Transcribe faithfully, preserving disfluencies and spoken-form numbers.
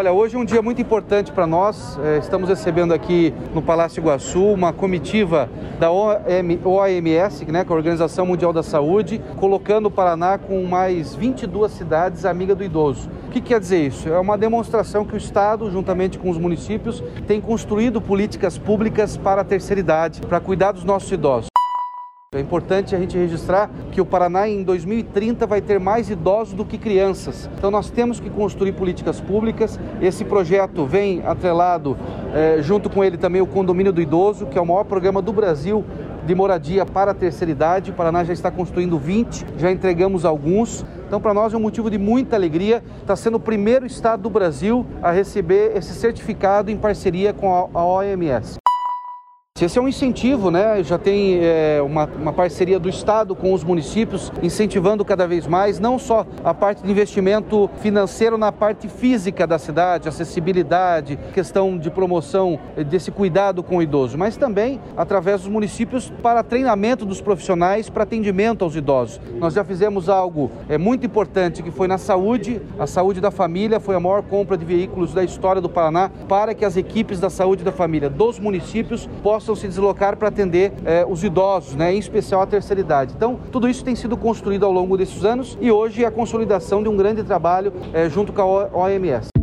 Olha, hoje é um dia muito importante para nós. Estamos recebendo aqui no Palácio Iguaçu uma comitiva da O M S, né, que é a Organização Mundial da Saúde, colocando o Paraná com mais vinte e duas cidades amigas do idoso. O que quer dizer isso? É uma demonstração que o Estado, juntamente com os municípios, tem construído políticas públicas para a terceira idade, para cuidar dos nossos idosos. É importante a gente registrar que o Paraná em dois mil e trinta vai ter mais idosos do que crianças. Então nós temos que construir políticas públicas. Esse projeto vem atrelado, é, junto com ele também o Condomínio do Idoso, que é o maior programa do Brasil de moradia para a terceira idade. O Paraná já está construindo vinte, já entregamos alguns. Então para nós é um motivo de muita alegria. Está sendo o primeiro estado do Brasil a receber esse certificado em parceria com a O M S. Esse é um incentivo, né? Já tem é, uma, uma parceria do Estado com os municípios, incentivando cada vez mais, não só a parte de investimento financeiro na parte física da cidade, acessibilidade, questão de promoção desse cuidado com o idoso, mas também através dos municípios para treinamento dos profissionais para atendimento aos idosos. Nós já fizemos algo é, muito importante, que foi na saúde. A saúde da família foi a maior compra de veículos da história do Paraná, para que as equipes da saúde da família dos municípios possam se deslocar para atender eh, os idosos, né, em especial a terceira idade. Então, tudo isso tem sido construído ao longo desses anos e hoje é a consolidação de um grande trabalho eh, junto com a O M S.